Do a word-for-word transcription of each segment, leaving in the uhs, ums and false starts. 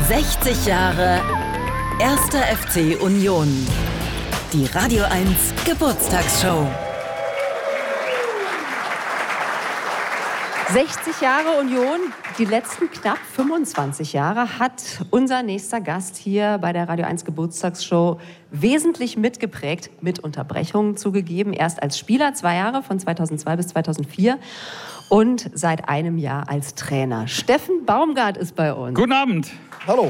sechzig Jahre erster F C Union. Die Radio eins Geburtstagsshow. sechzig Jahre Union, die letzten knapp fünfundzwanzig Jahre hat unser nächster Gast hier bei der Radio eins Geburtstagsshow wesentlich mitgeprägt, mit Unterbrechungen zugegeben. Erst als Spieler zwei Jahre, von zweitausendzwei bis zweitausendvier und seit einem Jahr als Trainer. Steffen Baumgart ist bei uns. Guten Abend. Hallo.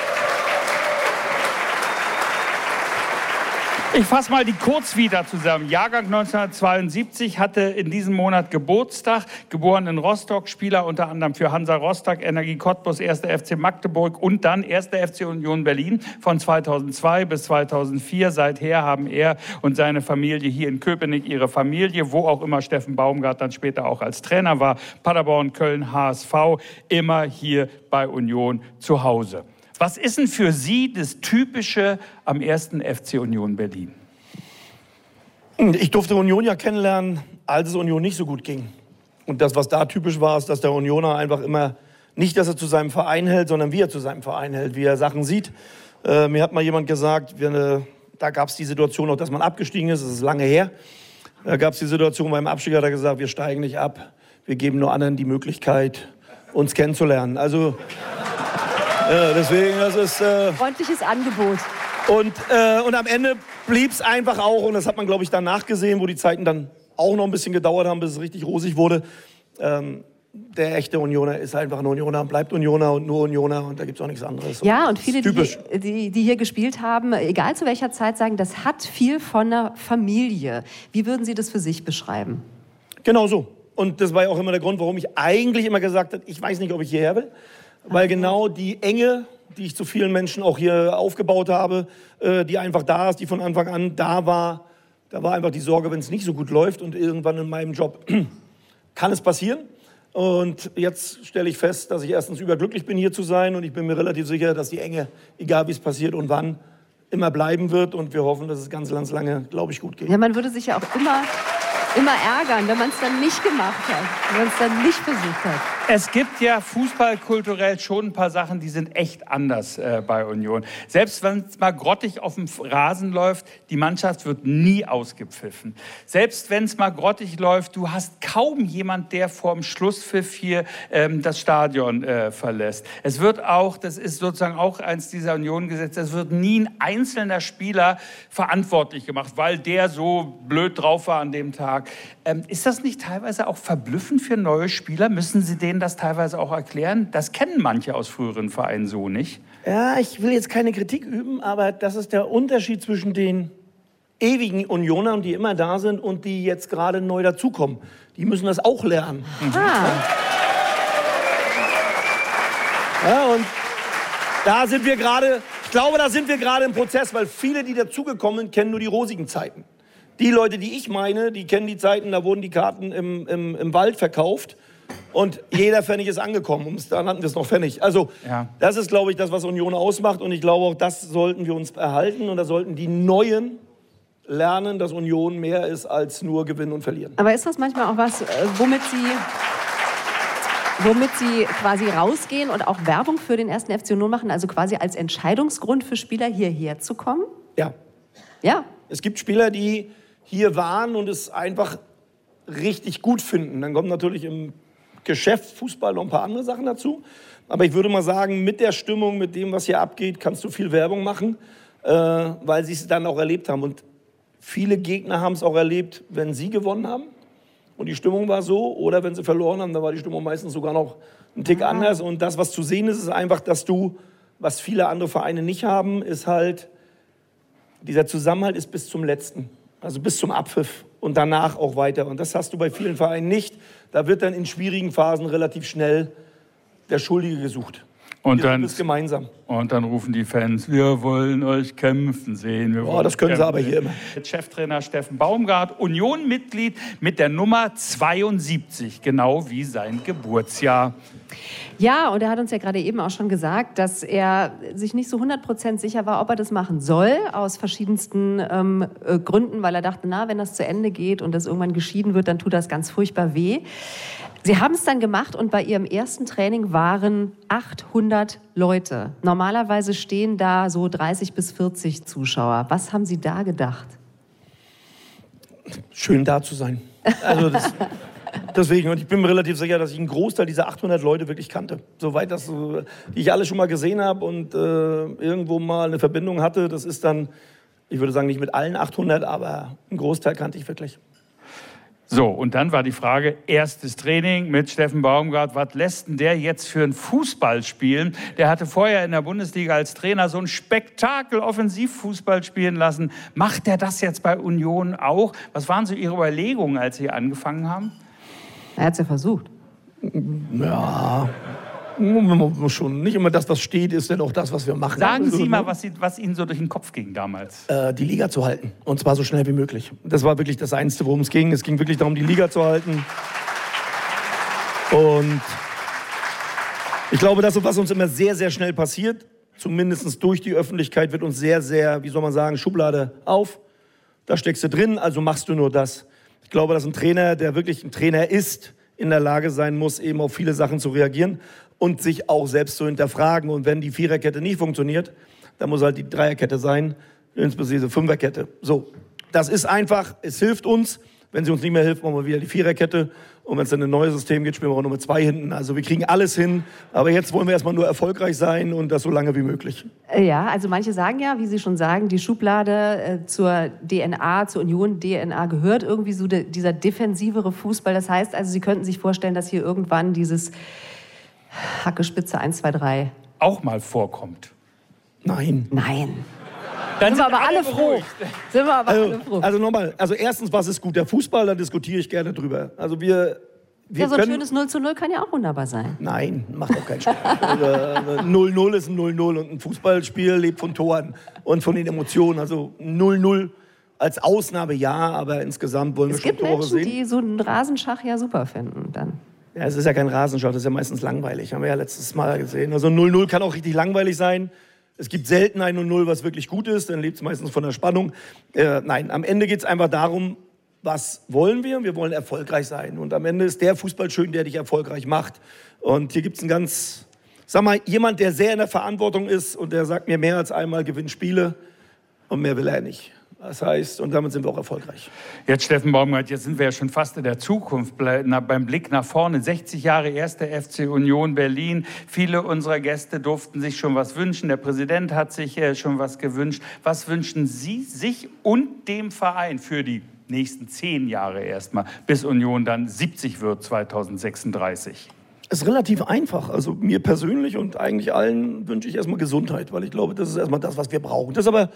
Ich fasse mal die Kurzvita zusammen. Jahrgang neunzehnhundertzweiundsiebzig, hatte in diesem Monat Geburtstag, geboren in Rostock, Spieler unter anderem für Hansa Rostock, Energie Cottbus, erster F C Magdeburg und dann erster F C Union Berlin von zweitausendzwei bis zweitausendvier. Seither haben er und seine Familie hier in Köpenick ihre Familie, wo auch immer Steffen Baumgart dann später auch als Trainer war, Paderborn, Köln, H S V, immer hier bei Union zu Hause. Was ist denn für Sie das Typische am ersten F C Union Berlin? Ich durfte Union ja kennenlernen, als es Union nicht so gut ging. Und das, was da typisch war, ist, dass der Unioner einfach immer, nicht, dass er zu seinem Verein hält, sondern wie er zu seinem Verein hält, wie er Sachen sieht. Äh, mir hat mal jemand gesagt, wir, äh, da gab es die Situation auch, dass man abgestiegen ist, das ist lange her. Da gab es die Situation beim Abstieg, hat er gesagt, wir steigen nicht ab, wir geben nur anderen die Möglichkeit, uns kennenzulernen. Also... Ja, deswegen, das ist... Äh Freundliches Angebot. Und, äh, und am Ende blieb es einfach auch, und das hat man, glaube ich, danach gesehen, wo die Zeiten dann auch noch ein bisschen gedauert haben, bis es richtig rosig wurde. Ähm, der echte Unioner ist einfach ein Unioner, bleibt Unioner und nur Unioner, und da gibt es auch nichts anderes. Ja, und viele, die, die, die hier gespielt haben, egal zu welcher Zeit, sagen, das hat viel von einer Familie. Wie würden Sie das für sich beschreiben? Genau so. Und das war ja auch immer der Grund, warum ich eigentlich immer gesagt habe, ich weiß nicht, ob ich hierher will. Weil genau die Enge, die ich zu vielen Menschen auch hier aufgebaut habe, äh, die einfach da ist, die von Anfang an da war, da war einfach die Sorge, wenn es nicht so gut läuft, und irgendwann in meinem Job kann es passieren. Und jetzt stelle ich fest, dass ich erstens überglücklich bin, hier zu sein, und ich bin mir relativ sicher, dass die Enge, egal wie es passiert und wann, immer bleiben wird, und wir hoffen, dass es ganz, ganz lange, glaube ich, gut geht. Ja, man würde sich ja auch immer... immer ärgern, wenn man es dann nicht gemacht hat, wenn man es dann nicht versucht hat. Es gibt ja fußballkulturell schon ein paar Sachen, die sind echt anders äh, bei Union. Selbst wenn es mal grottig auf dem Rasen läuft, die Mannschaft wird nie ausgepfiffen. Selbst wenn es mal grottig läuft, du hast kaum jemand, der vorm Schlusspfiff hier ähm, das Stadion äh, verlässt. Es wird auch, das ist sozusagen auch eins dieser Union-Gesetze, es wird nie ein einzelner Spieler verantwortlich gemacht, weil der so blöd drauf war an dem Tag. Ähm, ist das nicht teilweise auch verblüffend für neue Spieler? Müssen Sie denen das teilweise auch erklären? Das kennen manche aus früheren Vereinen so nicht. Ja, ich will jetzt keine Kritik üben, aber das ist der Unterschied zwischen den ewigen Unionern, die immer da sind, und die jetzt gerade neu dazukommen. Die müssen das auch lernen. Mhm. Ah. Ja, und da sind wir gerade, ich glaube, da sind wir gerade im Prozess, weil viele, die dazugekommen sind, kennen nur die rosigen Zeiten. Die Leute, die ich meine, die kennen die Zeiten, da wurden die Karten im, im, im Wald verkauft und jeder Pfennig ist angekommen. Und dann hatten wir es noch Pfennig. Also ja. Das ist, glaube ich, das, was Union ausmacht. Und ich glaube, auch das sollten wir uns erhalten. Und da sollten die Neuen lernen, dass Union mehr ist als nur gewinnen und verlieren. Aber ist das manchmal auch was, womit Sie... womit Sie quasi rausgehen und auch Werbung für den ersten F C Union machen, also quasi als Entscheidungsgrund für Spieler hierher zu kommen? Ja. Ja. Es gibt Spieler, die hier waren und es einfach richtig gut finden. Dann kommen natürlich im Geschäft Fußball noch ein paar andere Sachen dazu. Aber ich würde mal sagen, mit der Stimmung, mit dem, was hier abgeht, kannst du viel Werbung machen, äh, weil sie es dann auch erlebt haben. Und viele Gegner haben es auch erlebt, wenn sie gewonnen haben und die Stimmung war so, oder wenn sie verloren haben, dann war die Stimmung meistens sogar noch ein Tick ah. anders. Und das, was zu sehen ist, ist einfach, dass du, was viele andere Vereine nicht haben, ist halt, dieser Zusammenhalt ist bis zum Letzten. Also bis zum Abpfiff und danach auch weiter. Und das hast du bei vielen Vereinen nicht. Da wird dann in schwierigen Phasen relativ schnell der Schuldige gesucht. Und dann, ist gemeinsam. Und dann rufen die Fans, wir wollen euch kämpfen sehen. Wir oh, das können sie aber hier immer. Cheftrainer Steffen Baumgart, Union-Mitglied mit der Nummer zweiundsiebzig, genau wie sein Geburtsjahr. Ja, und er hat uns ja gerade eben auch schon gesagt, dass er sich nicht so hundert Prozent sicher war, ob er das machen soll, aus verschiedensten ähm, äh, Gründen, weil er dachte, na, wenn das zu Ende geht und das irgendwann geschieden wird, dann tut das ganz furchtbar weh. Sie haben es dann gemacht und bei Ihrem ersten Training waren achthundert Leute. Normalerweise stehen da so dreißig bis vierzig Zuschauer. Was haben Sie da gedacht? Schön da zu sein. Also das, deswegen, und ich bin mir relativ sicher, dass ich einen Großteil dieser achthundert Leute wirklich kannte. Soweit das, die ich alle schon mal gesehen habe und äh, irgendwo mal eine Verbindung hatte, das ist dann, ich würde sagen, nicht mit allen achthundert, aber einen Großteil kannte ich wirklich. So, und dann war die Frage, erstes Training mit Steffen Baumgart. Was lässt denn der jetzt für einen Fußball spielen? Der hatte vorher in der Bundesliga als Trainer so ein Spektakel Offensivfußball spielen lassen. Macht er das jetzt bei Union auch? Was waren so Ihre Überlegungen, als Sie angefangen haben? Er hat es ja versucht. Ja, schon. Nicht immer das, was steht, ist denn auch das, was wir machen. Sagen also, Sie mal, was, Sie, was Ihnen so durch den Kopf ging damals. Äh, die Liga zu halten. Und zwar so schnell wie möglich. Das war wirklich das Einzige, worum es ging. Es ging wirklich darum, die Liga zu halten. Und ich glaube, das, was uns immer sehr, sehr schnell passiert, zumindest durch die Öffentlichkeit, wird uns sehr, sehr, wie soll man sagen, Schublade auf. Da steckst du drin, also machst du nur das. Ich glaube, dass ein Trainer, der wirklich ein Trainer ist, in der Lage sein muss, eben auf viele Sachen zu reagieren und sich auch selbst zu hinterfragen. Und wenn die Viererkette nicht funktioniert, dann muss halt die Dreierkette sein, insbesondere die Fünferkette. So, das ist einfach, es hilft uns. Wenn sie uns nicht mehr hilft, machen wir wieder die Viererkette. Und wenn es dann ein neues System geht, spielen wir auch nur mit zwei hinten. Also wir kriegen alles hin. Aber jetzt wollen wir erstmal nur erfolgreich sein und das so lange wie möglich. Ja, also manche sagen ja, wie Sie schon sagen, die Schublade äh, zur D N A, zur Union-D N A gehört irgendwie so de, dieser defensivere Fußball. Das heißt also, Sie könnten sich vorstellen, dass hier irgendwann dieses Hackespitze eins, zwei, drei auch mal vorkommt. Nein. Nein. Dann sind wir aber alle froh. Sind wir aber Also, alle froh. also nochmal, also erstens, was ist gut? Der Fußball, da diskutiere ich gerne drüber. Also wir, wir Ja, so ein können, schönes null zu null kann ja auch wunderbar sein. Nein, macht auch keinen Spaß. Also, null null ist ein null null und ein Fußballspiel lebt von Toren und von den Emotionen. Also null null als Ausnahme ja, aber insgesamt wollen Es wir schon gibt Tore Menschen, sehen. die so einen Rasenschach ja super finden dann. Ja, es ist ja kein Rasenschach, das ist ja meistens langweilig. Haben wir ja letztes Mal gesehen. Also null null kann auch richtig langweilig sein. Es gibt selten ein null null, was wirklich gut ist. Dann lebt es meistens von der Spannung. Äh, nein, am Ende geht es einfach darum, was wollen wir? Wir wollen erfolgreich sein. Und am Ende ist der Fußball schön, der dich erfolgreich macht. Und hier gibt es einen ganz, sag mal, jemand, der sehr in der Verantwortung ist und der sagt mir mehr als einmal, gewinn Spiele und mehr will er nicht. Das heißt, und damit sind wir auch erfolgreich. Jetzt, Steffen Baumgart, jetzt sind wir ja schon fast in der Zukunft. Beim Blick nach vorne, sechzig Jahre erster F C Union Berlin. Viele unserer Gäste durften sich schon was wünschen. Der Präsident hat sich schon was gewünscht. Was wünschen Sie sich und dem Verein für die nächsten zehn Jahre erstmal, bis Union dann siebzig wird, zweitausendsechsunddreißig? Es ist relativ einfach. Also mir persönlich und eigentlich allen wünsche ich erstmal Gesundheit, weil ich glaube, das ist erstmal das, was wir brauchen. Das ist aber,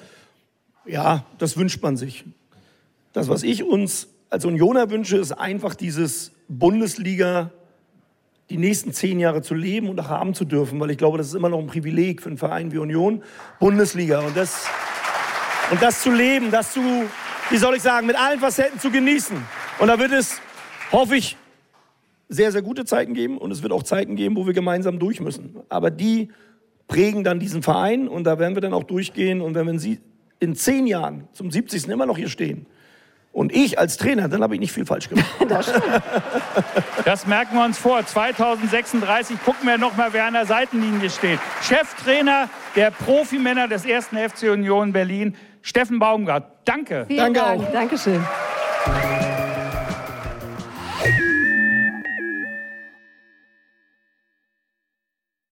ja, das wünscht man sich. Das, was ich uns als Unioner wünsche, ist einfach dieses Bundesliga die nächsten zehn Jahre zu leben und auch haben zu dürfen, weil ich glaube, das ist immer noch ein Privileg für einen Verein wie Union, Bundesliga. Und das, und das zu leben, das zu, wie soll ich sagen, mit allen Facetten zu genießen. Und da wird es, hoffe ich, sehr, sehr gute Zeiten geben und es wird auch Zeiten geben, wo wir gemeinsam durch müssen. Aber die prägen dann diesen Verein und da werden wir dann auch durchgehen. Und wenn wir sie in zehn Jahren zum siebzigsten immer noch hier stehen und ich als Trainer, dann habe ich nicht viel falsch gemacht. Das stimmt. Das merken wir uns vor. zweitausendsechsunddreißig gucken wir noch mal, wer an der Seitenlinie steht. Cheftrainer der Profimänner des ersten F C Union Berlin, Steffen Baumgart. Danke. Vielen Danke Dank. auch. Dankeschön.